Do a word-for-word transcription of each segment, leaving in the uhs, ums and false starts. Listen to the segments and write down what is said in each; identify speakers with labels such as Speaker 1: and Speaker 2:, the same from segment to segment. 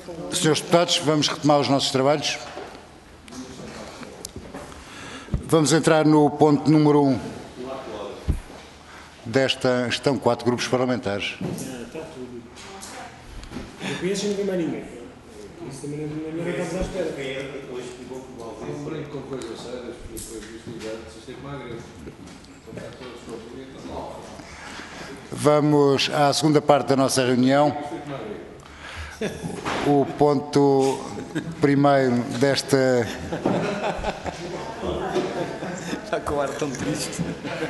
Speaker 1: Senhores deputados, vamos retomar os nossos trabalhos. Vamos entrar no ponto número um desta... Estão quatro grupos parlamentares.
Speaker 2: Não conheço ninguém mais ninguém. Isso também não é estamos à espera.
Speaker 3: Não brinco com coisas sérias, porque depois disto vocês têm que magrecer.
Speaker 1: Vamos à segunda parte da nossa reunião. O ponto primeiro desta...
Speaker 4: Está com o ar tão triste.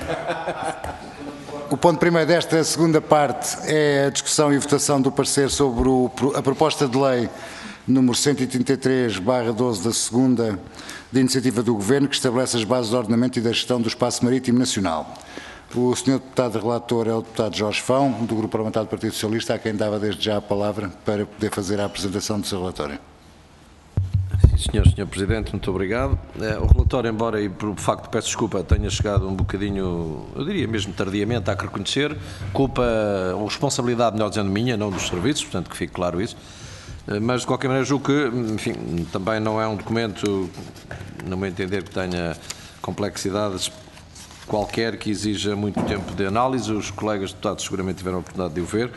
Speaker 1: O ponto primeiro desta segunda parte é a discussão e votação do parecer sobre o, a proposta de lei número cento e trinta e três barra doze da segunda de iniciativa do Governo, que estabelece as bases do ordenamento e da gestão do espaço marítimo nacional. O senhor deputado relator é o deputado Jorge Fão, do Grupo Parlamentar do Partido Socialista, a quem dava desde já a palavra para poder fazer a apresentação do seu relatório.
Speaker 3: Sim, senhor, senhor Presidente, muito obrigado. O relatório, embora, e por facto peço desculpa, tenha chegado um bocadinho, eu diria mesmo tardiamente, há que reconhecer, culpa ou responsabilidade, melhor dizendo, minha, não dos serviços, portanto que fique claro isso. Mas, de qualquer maneira, julgo que, enfim, também não é um documento, no meu entender, que tenha complexidades qualquer, que exija muito tempo de análise. Os colegas deputados seguramente tiveram a oportunidade de o ver.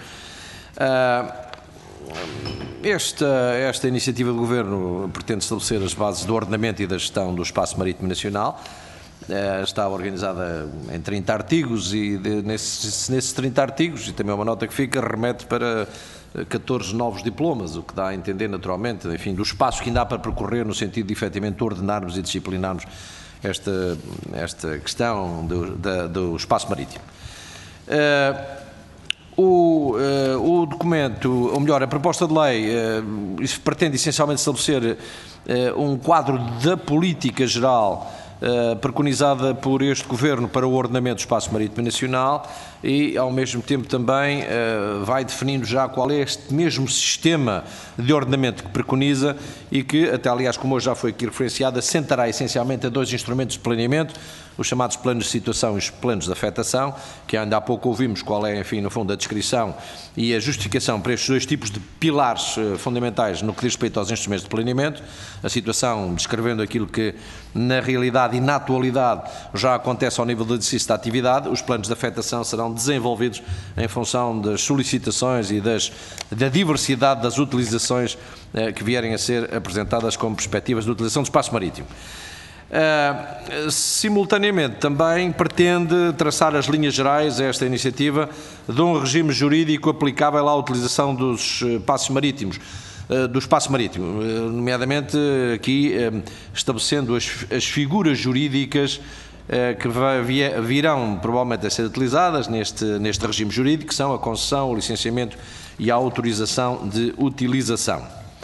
Speaker 3: Esta, esta iniciativa do Governo pretende estabelecer as bases do ordenamento e da gestão do espaço marítimo nacional. Está organizada em trinta artigos e de, nesses, nesses trinta artigos, e também é uma nota que fica, remete para catorze novos diplomas, o que dá a entender naturalmente, enfim, do espaço que ainda há para percorrer no sentido de efetivamente ordenarmos e disciplinarmos esta, esta questão do, da, do espaço marítimo. Uh, o, uh, o documento, ou melhor, a proposta de lei, uh, isso pretende essencialmente estabelecer uh, um quadro da política geral Uh, preconizada por este Governo para o ordenamento do espaço marítimo nacional e, ao mesmo tempo, também uh, vai definindo já qual é este mesmo sistema de ordenamento que preconiza e que, até aliás, como hoje já foi aqui referenciado, assentará essencialmente a dois instrumentos de planeamento, os chamados planos de situação e os planos de afetação, que ainda há pouco ouvimos qual é, enfim, no fundo, a descrição e a justificação para estes dois tipos de pilares uh, fundamentais no que diz respeito aos instrumentos de planeamento, a situação descrevendo aquilo que, na realidade e na atualidade, já acontece ao nível do exercício da atividade. Os planos de afetação serão desenvolvidos em função das solicitações e das, da diversidade das utilizações uh, que vierem a ser apresentadas como perspectivas de utilização do espaço marítimo. Uh, simultaneamente também pretende traçar as linhas gerais a esta iniciativa de um regime jurídico aplicável à utilização dos espaços marítimos, uh, do espaço marítimo, uh, nomeadamente aqui uh, estabelecendo as, as figuras jurídicas uh, que vai, virão provavelmente a ser utilizadas neste, neste regime jurídico, que são a concessão, o licenciamento e a autorização de utilização.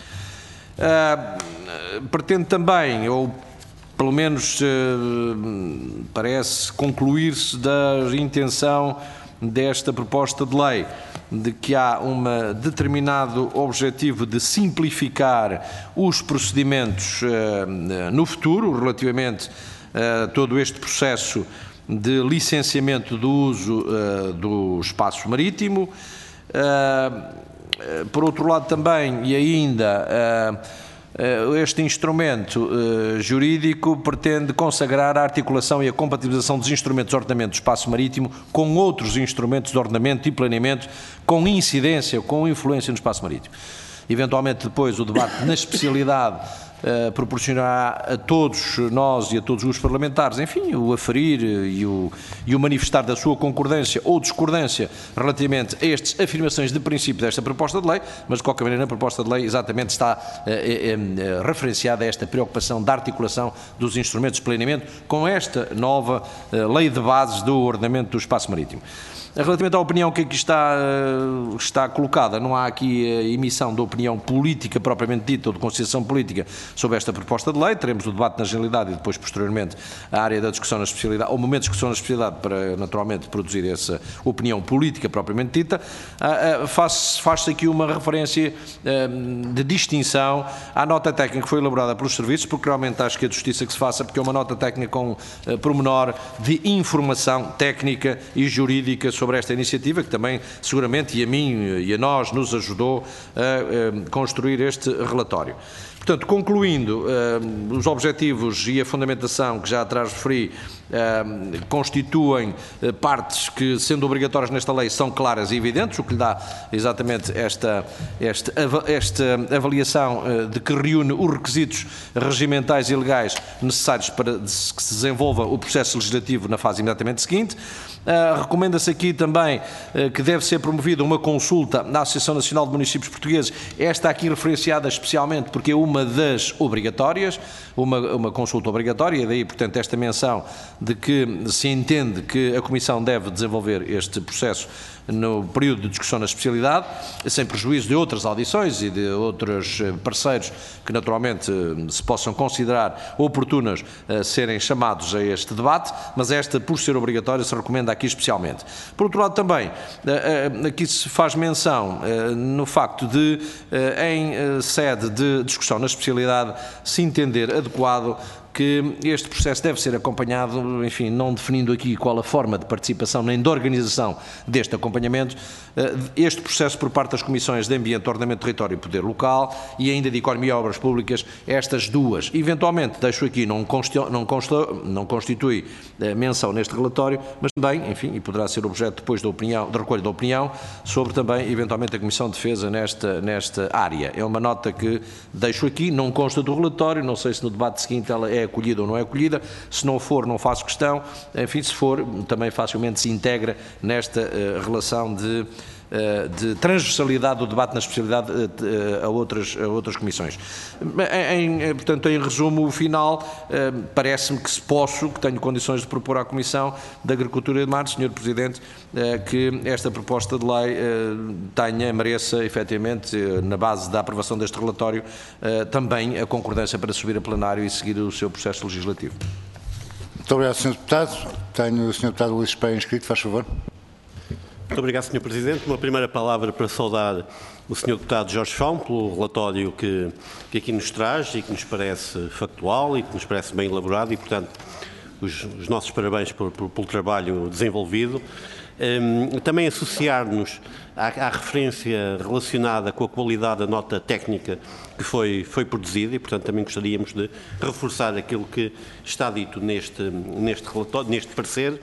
Speaker 3: Uh, pretende também, ou pelo menos uh, parece concluir-se da intenção desta proposta de lei, de que há um determinado objetivo de simplificar os procedimentos uh, no futuro, relativamente a todo este processo de licenciamento do uso uh, do espaço marítimo. Uh, por outro lado também, e ainda... Uh, Este instrumento uh, jurídico pretende consagrar a articulação e a compatibilização dos instrumentos de ordenamento do espaço marítimo com outros instrumentos de ordenamento e planeamento com incidência, com influência no espaço marítimo. Eventualmente depois o debate na especialidade uh, proporcionará a todos nós e a todos os parlamentares, enfim, o aferir e o, e o manifestar da sua concordância ou discordância relativamente a estas afirmações de princípio desta proposta de lei, mas de qualquer maneira a proposta de lei exatamente está uh, uh, uh, referenciada a esta preocupação da articulação dos instrumentos de planeamento com esta nova uh, lei de bases do ordenamento do espaço marítimo. Relativamente à opinião que aqui está, está colocada, não há aqui a emissão de opinião política propriamente dita ou de consideração política sobre esta proposta de lei. Teremos o debate na generalidade e depois, posteriormente, a área da discussão na especialidade, ou momento de discussão na especialidade para, naturalmente, produzir essa opinião política propriamente dita. Faz-se faz aqui uma referência de distinção à nota técnica que foi elaborada pelos serviços, porque realmente acho que é de justiça que se faça, porque é uma nota técnica com pormenor de informação técnica e jurídica sobre esta iniciativa, que também, seguramente, e a mim e a nós, nos ajudou a construir este relatório. Portanto, concluindo, eh, os objetivos e a fundamentação que já atrás referi eh, constituem eh, partes que, sendo obrigatórias nesta lei, são claras e evidentes, o que lhe dá exatamente esta, esta, esta avaliação eh, de que reúne os requisitos regimentais e legais necessários para que se desenvolva o processo legislativo na fase imediatamente seguinte. Uh, Recomenda-se aqui também uh, que deve ser promovida uma consulta na Associação Nacional de Municípios Portugueses, esta aqui referenciada especialmente porque é uma das obrigatórias, uma, uma consulta obrigatória, e daí, portanto, esta menção de que se entende que a Comissão deve desenvolver este processo no período de discussão na especialidade, sem prejuízo de outras audições e de outros parceiros que naturalmente se possam considerar oportunas a serem chamados a este debate, mas esta, por ser obrigatória, se recomenda aqui especialmente. Por outro lado também, aqui se faz menção no facto de, em sede de discussão na especialidade, se entender adequado que este processo deve ser acompanhado, enfim, não definindo aqui qual a forma de participação nem de organização deste acompanhamento, este processo por parte das Comissões de Ambiente, Ordenamento, Território e Poder Local e ainda de Economia e Obras Públicas, estas duas. Eventualmente, deixo aqui, não, consti não, consta não constitui menção neste relatório, mas também, enfim, e poderá ser objeto depois da opinião, de recolha da opinião, sobre também, eventualmente, a Comissão de Defesa nesta, nesta área. É uma nota que deixo aqui, não consta do relatório, não sei se no debate seguinte ela é acolhida ou não é acolhida, se não for, não faço questão, enfim, se for, também facilmente se integra nesta uh, relação de, uh, de transversalidade do debate na especialidade uh, a, outras, a outras comissões. Em, em, portanto, em resumo, o final, uh, parece-me que se posso, que tenho condições de propor à Comissão da Agricultura e de Mar, senhor Presidente, uh, que esta proposta de lei uh, tenha, mereça, efetivamente, uh, na base da aprovação deste relatório, uh, também a concordância para subir a plenário e seguir o seu processo legislativo.
Speaker 1: Muito obrigado, senhor Deputado. Tenho o senhor Deputado Luís Espeia inscrito, faz favor.
Speaker 5: Muito obrigado, senhor Presidente. Uma primeira palavra para saudar o senhor Deputado Jorge Fão pelo relatório que, que aqui nos traz e que nos parece factual e que nos parece bem elaborado e, portanto, os, os nossos parabéns por, por, pelo trabalho desenvolvido. Um, também associar-nos à, à referência relacionada com a qualidade da nota técnica que foi, foi produzida e, portanto, também gostaríamos de reforçar aquilo que está dito neste, neste relatório, neste parecer.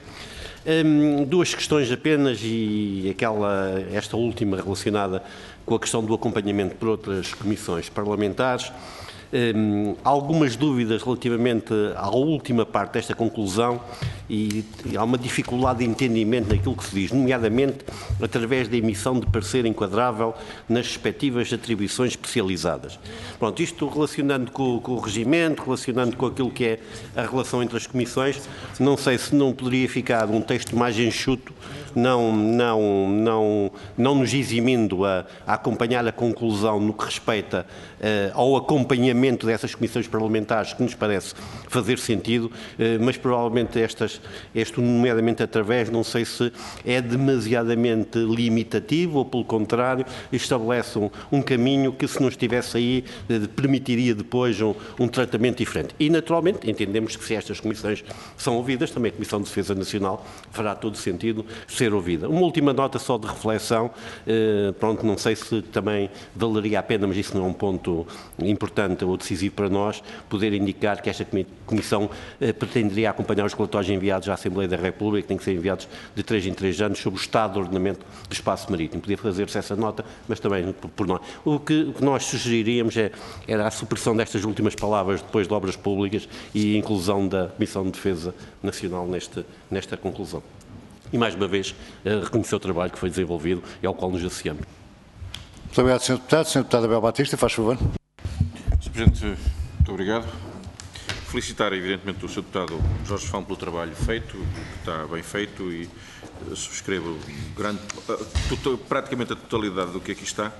Speaker 5: Um, duas questões apenas e aquela, esta última relacionada com a questão do acompanhamento por outras comissões parlamentares. Um, algumas dúvidas relativamente à última parte desta conclusão e, e há uma dificuldade de entendimento naquilo que se diz, nomeadamente através da emissão de parecer enquadrável nas respectivas atribuições especializadas. Pronto, isto relacionando com, com o regimento, relacionando com aquilo que é a relação entre as comissões, não sei se não poderia ficar um texto mais enxuto, não, não, não, não nos eximindo a, a acompanhar a conclusão no que respeita uh, ao acompanhamento dessas comissões parlamentares, que nos parece fazer sentido, uh, mas provavelmente estas, este nomeadamente através, não sei se é demasiadamente limitativo ou, pelo contrário, estabelece um, um caminho que, se não estivesse aí, uh, permitiria depois um, um tratamento diferente. E, naturalmente, entendemos que se estas comissões são ouvidas, também a Comissão de Defesa Nacional fará todo sentido ser ouvida. Uma última nota só de reflexão, uh, pronto, não sei se também valeria a pena, mas isso não é um ponto importante ou decisivo para nós, poder indicar que esta Comissão eh, pretenderia acompanhar os relatórios enviados à Assembleia da República, que têm que ser enviados de três em três anos, sobre o estado de ordenamento do espaço marítimo. Podia fazer-se essa nota, mas também por, por nós. O que, o que nós sugeriríamos é, era a supressão destas últimas palavras depois de obras públicas e a inclusão da Comissão de Defesa Nacional neste, nesta conclusão. E, mais uma vez, eh, reconhecer o trabalho que foi desenvolvido e ao qual nos associamos.
Speaker 1: Muito obrigado, senhor Deputado. senhor Deputado Abel Batista, faz favor.
Speaker 6: senhor Presidente, muito obrigado. Felicitar, evidentemente, o senhor Deputado Jorge Fão pelo trabalho feito, que está bem feito, e subscrevo grande, praticamente a totalidade do que aqui está.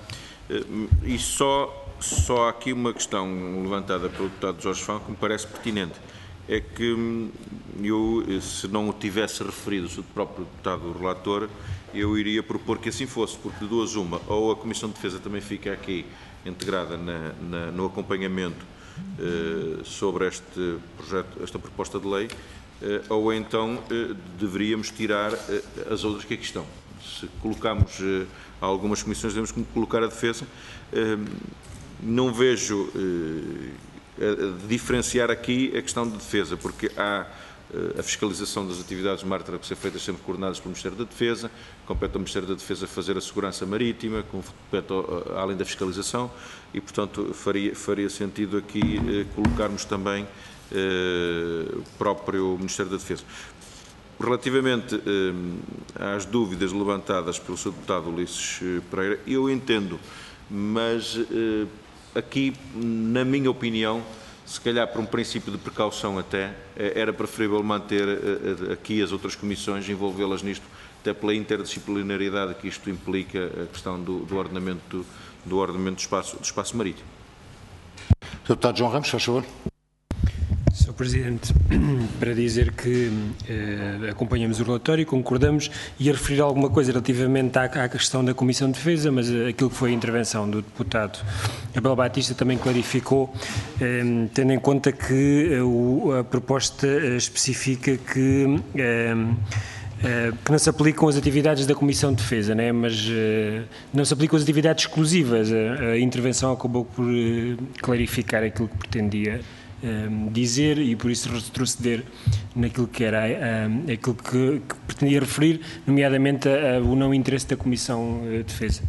Speaker 6: E só, só há aqui uma questão levantada pelo Deputado Jorge Fão que me parece pertinente. É que eu, se não o tivesse referido o próprio Deputado Relator, eu iria propor que assim fosse, porque de duas uma, ou a Comissão de Defesa também fica aqui integrada na, na, no acompanhamento eh, sobre este projeto, esta proposta de lei, ou então deveríamos tirar as outras que aqui estão. Se colocarmos algumas comissões, devemos colocar a defesa. Não vejo diferenciar aqui a questão de defesa, porque há a fiscalização das atividades de mar terá que ser feitas sempre coordenadas pelo Ministério da Defesa, compete ao Ministério da Defesa fazer a segurança marítima, compete ao, além da fiscalização, e, portanto, faria, faria sentido aqui eh, colocarmos também eh, o próprio Ministério da Defesa. Relativamente eh, às dúvidas levantadas pelo senhor Deputado Ulisses Pereira, eu entendo, mas eh, aqui, na minha opinião, se calhar por um princípio de precaução até, era preferível manter aqui as outras comissões, envolvê-las nisto, até pela interdisciplinaridade que isto implica, a questão do, do ordenamento, do, ordenamento do, espaço, do espaço marítimo.
Speaker 1: senhor Deputado João Ramos, faz favor.
Speaker 2: senhor Presidente, para dizer que eh, acompanhamos o relatório, concordamos, e a referir alguma coisa relativamente à, à questão da Comissão de Defesa, mas eh, aquilo que foi a intervenção do deputado Abel Batista também clarificou, eh, tendo em conta que eh, o, a proposta eh, especifica que eh, Uh, que não se aplicam as atividades da Comissão de Defesa, né? Mas uh, não se aplicam as atividades exclusivas. A, a intervenção acabou por uh, clarificar aquilo que pretendia uh, dizer e por isso retroceder naquilo que era uh, aquilo que, que pretendia referir, nomeadamente a, a, o não interesse da Comissão de Defesa.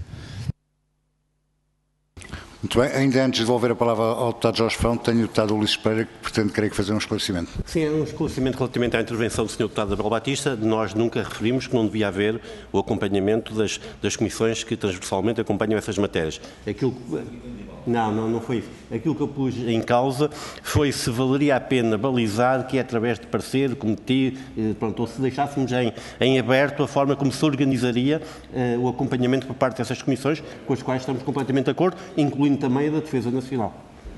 Speaker 1: Muito bem, ainda antes de devolver a palavra ao deputado Jorge Fão, tenho o deputado Ulisses Pereira que pretende, creio que, fazer um esclarecimento.
Speaker 5: Sim, um esclarecimento relativamente à intervenção do senhor deputado Abel Batista. Nós nunca referimos que não devia haver o acompanhamento das, das comissões que transversalmente acompanham essas matérias. Aquilo que... Não, não, não foi isso. Aquilo que eu pus em causa foi se valeria a pena balizar que é através de parecer, comitê, pronto, ou se deixássemos em, em aberto a forma como se organizaria uh, o acompanhamento por parte dessas comissões, com as quais estamos completamente de acordo, incluindo também a da Defesa Nacional.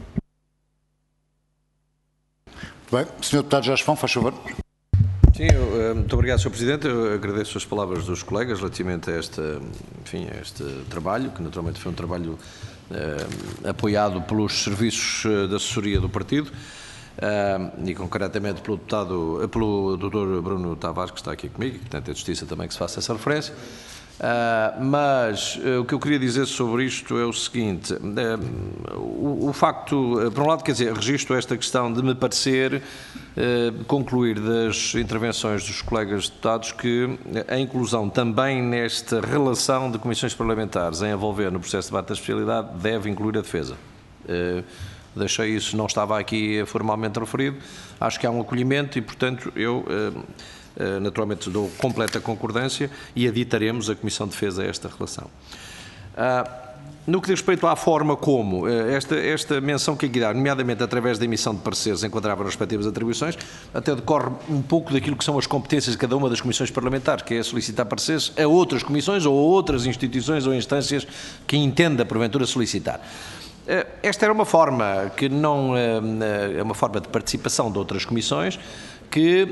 Speaker 1: Bem, senhor deputado Jorge Fão, faz favor.
Speaker 3: Sim, eu, muito obrigado, senhor Presidente. Eu agradeço as palavras dos colegas relativamente a este, enfim, a este trabalho, que naturalmente foi um trabalho eh, apoiado pelos serviços de assessoria do partido eh, e concretamente pelo deputado, pelo doutor Bruno Tavares, que está aqui comigo, e portanto é de justiça também que se faça essa referência. Uh, mas uh, o que eu queria dizer sobre isto é o seguinte, uh, o, o facto, uh, por um lado, quer dizer, registro esta questão de me parecer uh, concluir das intervenções dos colegas deputados que a inclusão também nesta relação de comissões parlamentares em envolver no processo de debate da especialidade deve incluir a defesa. Uh, deixei isso, não estava aqui formalmente referido, acho que há um acolhimento e, portanto, eu... Uh, Uh, naturalmente dou completa concordância e aditaremos a Comissão de Defesa a esta relação. Uh, no que diz respeito à forma como uh, esta, esta menção que aqui dá, nomeadamente através da emissão de pareceres enquadrava as respectivas atribuições, até decorre um pouco daquilo que são as competências de cada uma das comissões parlamentares, que é solicitar pareceres a outras comissões ou a outras instituições ou instâncias que entenda porventura solicitar. Esta era uma forma que não é uma forma de participação de outras comissões que,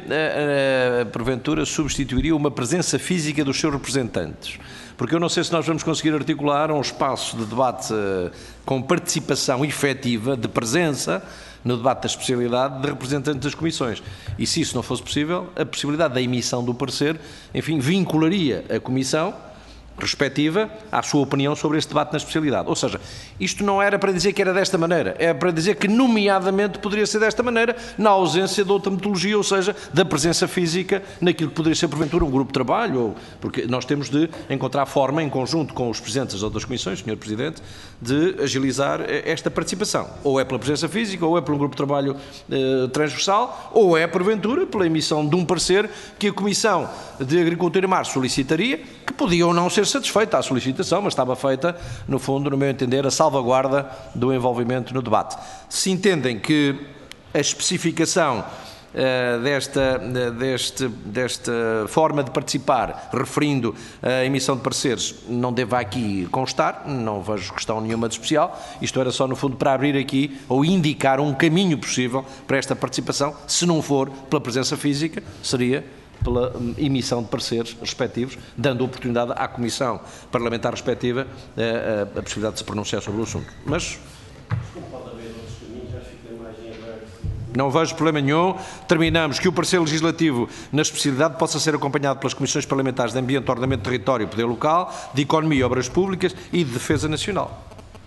Speaker 3: porventura, substituiria uma presença física dos seus representantes. Porque eu não sei se nós vamos conseguir articular um espaço de debate com participação efetiva, de presença, no debate da especialidade de representantes das comissões. E se isso não fosse possível, a possibilidade da emissão do parecer, enfim, vincularia a comissão respectiva à sua opinião sobre este debate na especialidade. Ou seja, isto não era para dizer que era desta maneira, é para dizer que nomeadamente poderia ser desta maneira, na ausência de outra metodologia, ou seja, da presença física naquilo que poderia ser porventura um grupo de trabalho, ou, porque nós temos de encontrar forma, em conjunto com os presidentes das outras comissões, senhor Presidente, de agilizar esta participação. Ou é pela presença física, ou é por um grupo de trabalho eh, transversal, ou é, porventura, pela emissão de um parecer que a Comissão de Agricultura e Mar solicitaria, que podia ou não ser satisfeita a solicitação, mas estava feita, no fundo, no meu entender, a salvaguarda do envolvimento no debate. Se entendem que a especificação uh, desta, uh, deste, desta forma de participar, referindo a emissão de pareceres, não deva aqui constar, não vejo questão nenhuma de especial, isto era só, no fundo, para abrir aqui ou indicar um caminho possível para esta participação, se não for pela presença física, seria pela emissão de pareceres respectivos, dando oportunidade à Comissão Parlamentar respectiva a, a, a possibilidade de se pronunciar sobre o assunto. Mas...
Speaker 5: Pode haver outros caminhos, acho que fica mais em aberto
Speaker 3: Não vejo problema nenhum. Terminamos que o parecer legislativo, na especialidade, possa ser acompanhado pelas comissões parlamentares de Ambiente, Ordenamento do Território e Poder Local, de Economia e Obras Públicas e de Defesa Nacional.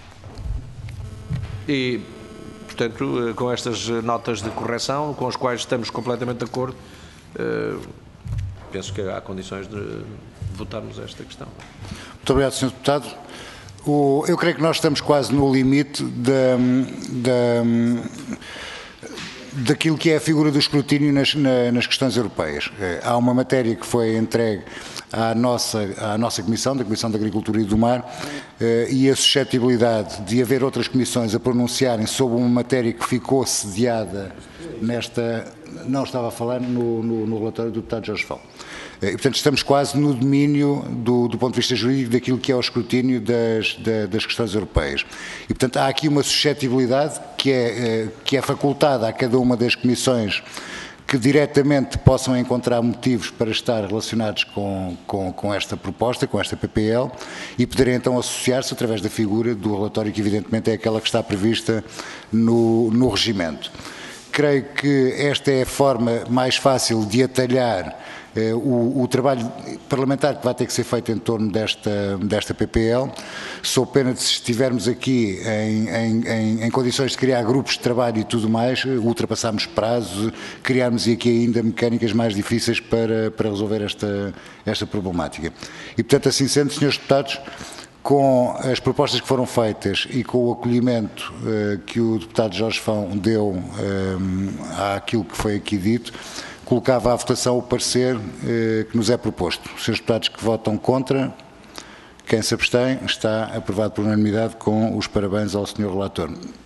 Speaker 3: E, portanto, com estas notas de correção, com as quais estamos completamente de acordo, penso que há condições de votarmos esta questão.
Speaker 1: Muito obrigado, senhor Deputado. O, eu creio que nós estamos quase no limite da, da, daquilo que é a figura do escrutínio nas, nas questões europeias. Há uma matéria que foi entregue à nossa, à nossa Comissão, da Comissão de Agricultura e do Mar, e a suscetibilidade de haver outras comissões a pronunciarem sobre uma matéria que ficou sediada nesta... Não estava a falar no, no, no relatório do deputado Jorge Fão. E, portanto, estamos quase no domínio, do, do ponto de vista jurídico, daquilo que é o escrutínio das, da, das questões europeias. E, portanto, há aqui uma suscetibilidade que é, que é facultada a cada uma das comissões que diretamente possam encontrar motivos para estar relacionados com, com, com esta proposta, com esta P P L, e poderem então associar-se através da figura do relatório, que evidentemente é aquela que está prevista no, no regimento. Creio que esta é a forma mais fácil de atalhar eh, o, o trabalho parlamentar que vai ter que ser feito em torno desta, desta P P L. Sou pena de, se estivermos aqui em, em, em, em condições de criar grupos de trabalho e tudo mais, ultrapassarmos prazos, criarmos aqui ainda mecânicas mais difíceis para, para resolver esta, esta problemática. E, portanto, assim sendo, senhores deputados, com as propostas que foram feitas e com o acolhimento uh, que o deputado Jorge Fão deu um, àquilo que foi aqui dito, colocava à votação o parecer uh, que nos é proposto. Os senhores deputados que votam contra, quem se abstém, está aprovado por unanimidade, com os parabéns ao senhor relator.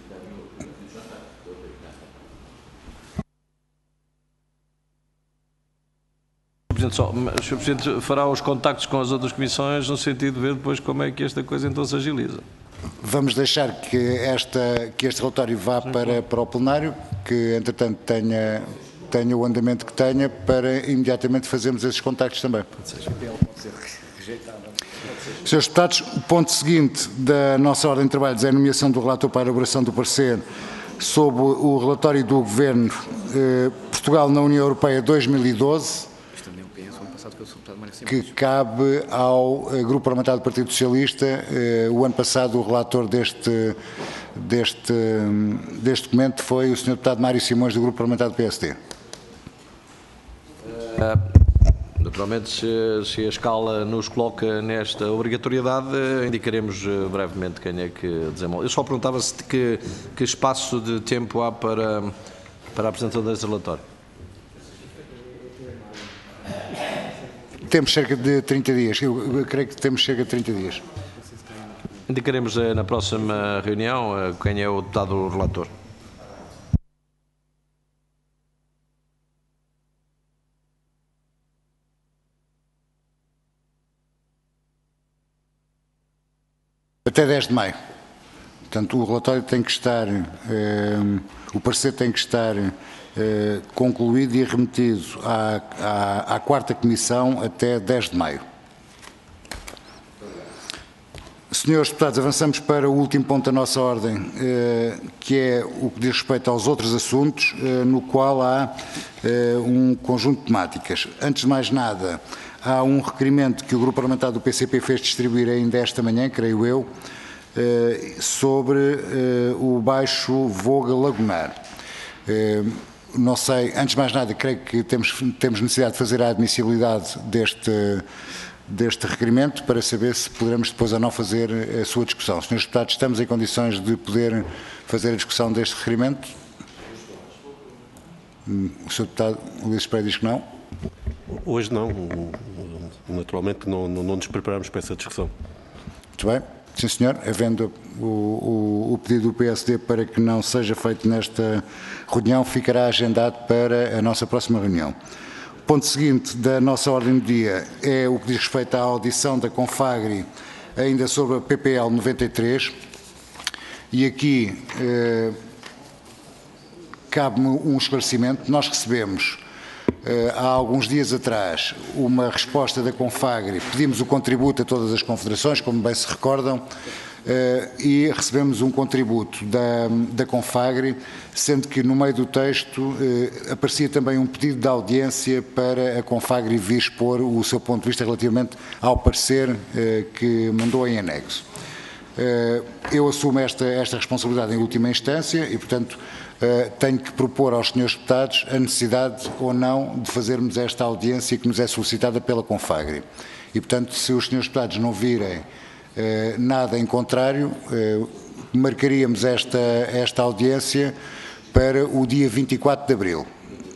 Speaker 3: Só, o senhor Presidente fará os contactos com as outras comissões no sentido de ver depois como é que esta coisa então se agiliza.
Speaker 1: Vamos deixar que, esta, que este relatório vá para, para o plenário, que entretanto tenha, tenha o andamento que tenha, para imediatamente fazermos esses contactos também. Senhores deputados, o ponto seguinte da nossa ordem de trabalhos é a nomeação do relator para a elaboração do parecer sobre o relatório do Governo eh, Portugal na União Europeia dois mil e doze, que cabe ao Grupo Parlamentar do Partido Socialista. O ano passado o relator deste, deste, deste documento foi o senhor deputado Mário Simões, do Grupo Parlamentar do P S D.
Speaker 3: Uh, naturalmente, se, se a escala nos coloca nesta obrigatoriedade, indicaremos brevemente quem é que desenvolve. Eu só perguntava se que, que espaço de tempo há para, para a apresentação deste relatório.
Speaker 1: Temos cerca de trinta dias, eu creio que temos cerca de trinta dias.
Speaker 3: Indicaremos na próxima reunião quem é o deputado relator.
Speaker 1: Até dez de maio. Portanto, o relatório tem que estar, eh, o parecer tem que estar eh, concluído e remetido à, à, à quarta comissão até dez de maio. Senhores deputados, avançamos para o último ponto da nossa ordem, eh, que é o que diz respeito aos outros assuntos, eh, no qual há eh, um conjunto de temáticas. Antes de mais nada, há um requerimento que o Grupo Parlamentar do P C P fez distribuir ainda esta manhã, creio eu, eh, sobre eh, o Baixo Voga Lagunar. Eh, não sei, antes de mais nada, creio que temos, temos necessidade de fazer a admissibilidade deste, deste requerimento para saber se poderemos depois ou não fazer a sua discussão. Senhores deputados, estamos em condições de poder fazer a discussão deste requerimento? O senhor deputado Ulisses Pereira diz que não?
Speaker 5: Hoje não. Naturalmente não, não, não nos preparamos para essa discussão.
Speaker 1: Muito bem. Sim, senhor. Havendo o, o, o pedido do P S D para que não seja feito nesta reunião, ficará agendado para a nossa próxima reunião. O ponto seguinte da nossa ordem do dia é o que diz respeito à audição da Confagri, ainda sobre a P P L noventa e três, e aqui eh, cabe-me um esclarecimento. Nós recebemos há alguns dias atrás, uma resposta da Confagri, pedimos o contributo a todas as confederações, como bem se recordam, e recebemos um contributo da, da Confagri, sendo que no meio do texto aparecia também um pedido de audiência para a Confagri vir expor o seu ponto de vista relativamente ao parecer que mandou em anexo. Eu assumo esta, esta responsabilidade em última instância e, portanto, tenho que propor aos senhores deputados a necessidade ou não de fazermos esta audiência que nos é solicitada pela Confagri. E, portanto, se os senhores deputados não virem nada em contrário, marcaríamos esta, esta audiência para o dia vinte e quatro de abril.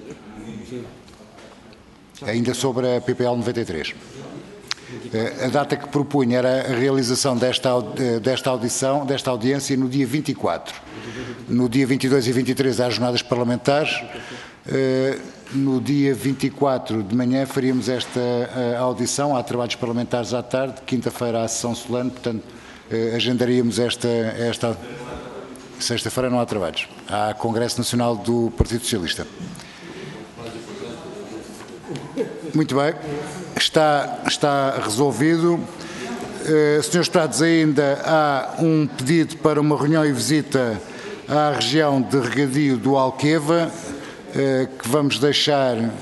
Speaker 1: Ainda sobre a P P L noventa e três. A data que propunha era a realização desta, desta audição, desta audiência no dia vinte e quatro. No dia vinte e dois e vinte e três há jornadas parlamentares. No dia vinte e quatro de manhã faríamos esta audição, há trabalhos parlamentares à tarde, quinta-feira há sessão solene, portanto agendaríamos esta... esta... Sexta-feira não há trabalhos, há Congresso Nacional do Partido Socialista. Muito bem, está, está resolvido. Uh, senhores deputados, ainda há um pedido para uma reunião e visita à região de regadio do Alqueva, uh, que vamos deixar. Uh,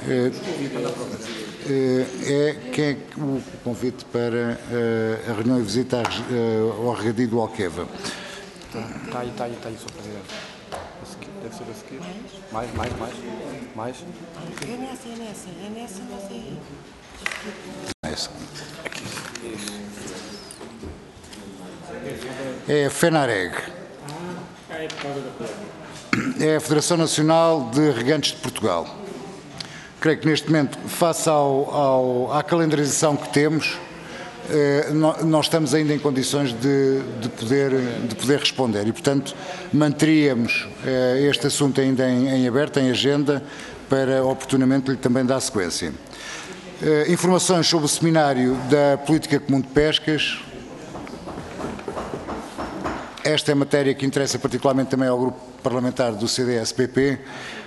Speaker 1: uh, é, quem é o convite para uh, a reunião e visita à, uh, ao regadio do Alqueva?
Speaker 4: Está aí, está aí, está aí, senhor Presidente. Deve ser a seguir. Mais, mais, mais. Mais.
Speaker 7: É nessa, é nessa, é nessa, você...
Speaker 1: Essa. É a FENAREG. É a Federação Nacional de Regantes de Portugal. Creio que neste momento, face ao, ao, à calendarização que temos, eh, nós estamos ainda em condições de, de, poder, de poder responder e, portanto, manteríamos eh, este assunto ainda em, em aberto, em agenda, para oportunamente lhe também dar sequência. Uh, informações sobre o seminário da Política Comum de Pescas. Esta é a matéria que interessa particularmente também ao grupo parlamentar do C D S P P.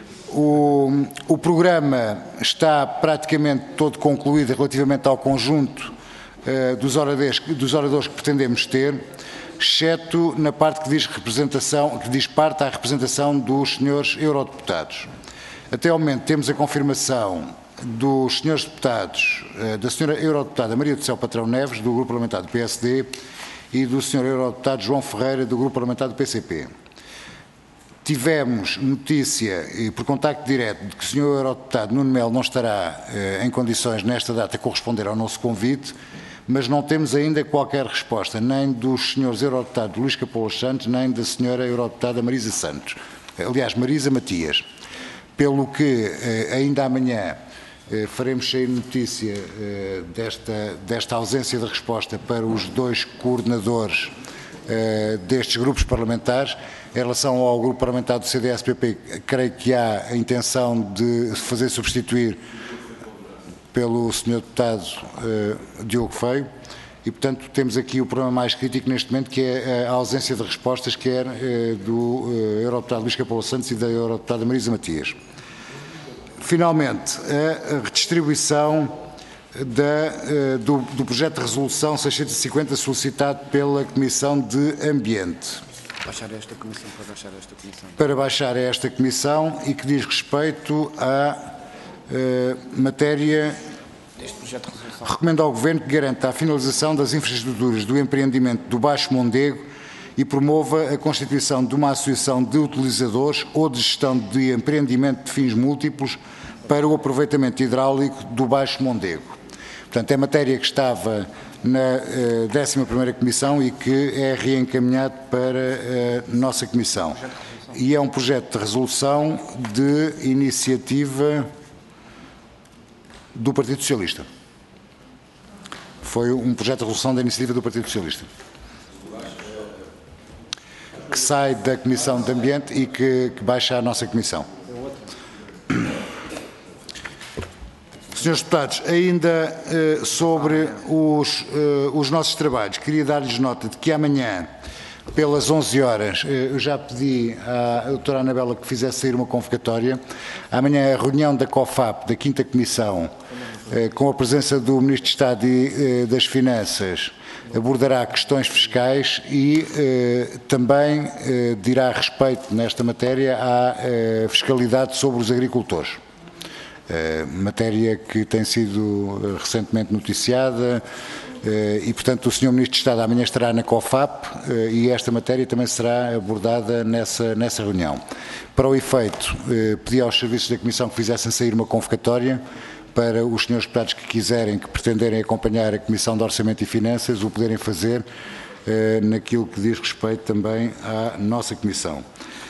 Speaker 1: O, o programa está praticamente todo concluído relativamente ao conjunto uh, dos, oradores, dos oradores que pretendemos ter, exceto na parte que diz, representação, que diz parte à representação dos senhores eurodeputados. Até ao momento temos a confirmação dos senhores deputados, da senhora eurodeputada Maria do Céu Patrão Neves, do grupo parlamentar do P S D, e do senhor eurodeputado João Ferreira, do grupo parlamentar do P C P. Tivemos notícia, e por contacto direto, de que o senhor eurodeputado Nuno Melo não estará eh, em condições nesta data a corresponder ao nosso convite, mas não temos ainda qualquer resposta, nem dos senhores eurodeputados Luís Capolas Santos, nem da senhora eurodeputada Marisa Santos. Aliás, Marisa Matias. Pelo que eh, ainda amanhã eh, faremos sair notícia eh, desta, desta ausência de resposta para os dois coordenadores eh, destes grupos parlamentares. Em relação ao grupo parlamentar do C D S P P, creio que há a intenção de fazer substituir pelo senhor deputado eh, Diogo Feio. E, portanto, temos aqui o problema mais crítico neste momento, que é a ausência de respostas, quer eh, do eh, eurodeputado Luís Capolas Santos e da eurodeputada Marisa Matias. Finalmente, a redistribuição da, eh, do, do projeto de resolução seiscentos e cinquenta solicitado pela Comissão de Ambiente.
Speaker 4: Baixar esta comissão, para baixar esta comissão.
Speaker 1: Para baixar esta comissão e que diz respeito à eh, matéria...
Speaker 4: Este projeto de resolução.
Speaker 1: Recomendo ao Governo que garanta a finalização das infraestruturas do empreendimento do Baixo Mondego e promova a constituição de uma associação de utilizadores ou de gestão de empreendimento de fins múltiplos para o aproveitamento hidráulico do Baixo Mondego. Portanto, é matéria que estava na décima primeira Comissão e que é reencaminhado para a nossa Comissão. E é um projeto de resolução de iniciativa do Partido Socialista. Foi um projeto de resolução da iniciativa do Partido Socialista, que sai da Comissão de Ambiente e que, que baixa à nossa Comissão. Senhores deputados, ainda eh, sobre os, eh, os nossos trabalhos, queria dar-lhes nota de que amanhã pelas onze horas. Eu já pedi à doutora Anabela que fizesse sair uma convocatória. Amanhã a reunião da COFAP, da quinta Comissão, com a presença do Ministro de Estado e das Finanças, abordará questões fiscais e eh, também eh, dirá respeito nesta matéria à eh, fiscalidade sobre os agricultores. Eh, matéria que tem sido recentemente noticiada eh, e, portanto, o senhor Ministro de Estado amanhã estará na COFAP eh, e esta matéria também será abordada nessa, nessa reunião. Para o efeito, eh, pedi aos serviços da Comissão que fizessem sair uma convocatória para os senhores deputados que quiserem, que pretenderem acompanhar a Comissão de Orçamento e Finanças, o poderem fazer eh, naquilo que diz respeito também à nossa Comissão.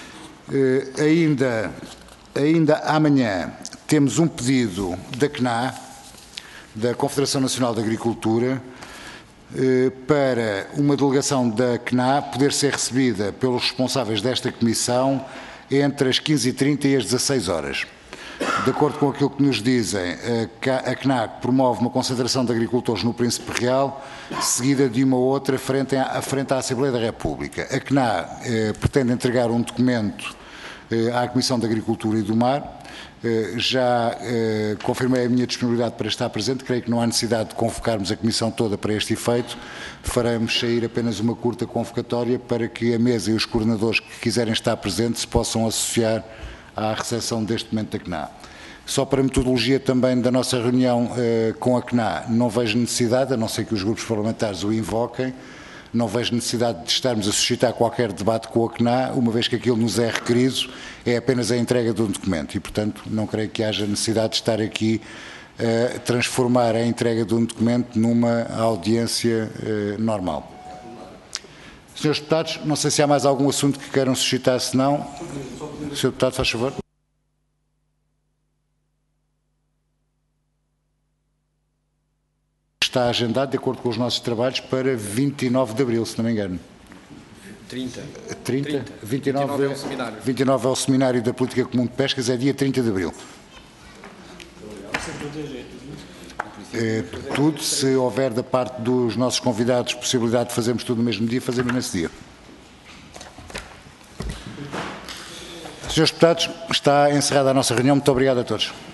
Speaker 1: Eh, ainda, ainda amanhã temos um pedido da C N A, da Confederação Nacional de Agricultura, eh, para uma delegação da C N A poder ser recebida pelos responsáveis desta Comissão entre as quinze e trinta e as dezasseis horas. De acordo com aquilo que nos dizem, a C N A promove uma concentração de agricultores no Príncipe Real, seguida de uma outra frente à, frente à Assembleia da República. A C N A eh, pretende entregar um documento eh, à Comissão de Agricultura e do Mar. Eh, já eh, confirmei a minha disponibilidade para estar presente, creio que não há necessidade de convocarmos a Comissão toda para este efeito. Faremos sair apenas uma curta convocatória para que a mesa e os coordenadores que quiserem estar presentes se possam associar à recepção deste documento da C N A. Só para a metodologia também da nossa reunião eh, com a C N A, não vejo necessidade, a não ser que os grupos parlamentares o invoquem, não vejo necessidade de estarmos a suscitar qualquer debate com a C N A, uma vez que aquilo nos é requerido, é apenas a entrega de um documento e, portanto, não creio que haja necessidade de estar aqui a eh, transformar a entrega de um documento numa audiência eh, normal. senhores deputados, não sei se há mais algum assunto que queiram suscitar, se não... senhor Deputado, faz favor. Está agendado, de acordo com os nossos trabalhos, para vinte e nove de abril, se não me engano.
Speaker 4: trinta.
Speaker 1: trinta?
Speaker 4: trinta.
Speaker 1: vinte e nove,
Speaker 4: vinte e nove é o seminário.
Speaker 1: vinte e nove é o Seminário da Política Comum de Pescas, é dia trinta de abril. É, tudo, se houver da parte dos nossos convidados possibilidade de fazermos tudo no mesmo dia, fazemos nesse dia. senhores deputados, está encerrada a nossa reunião. Muito obrigado a todos.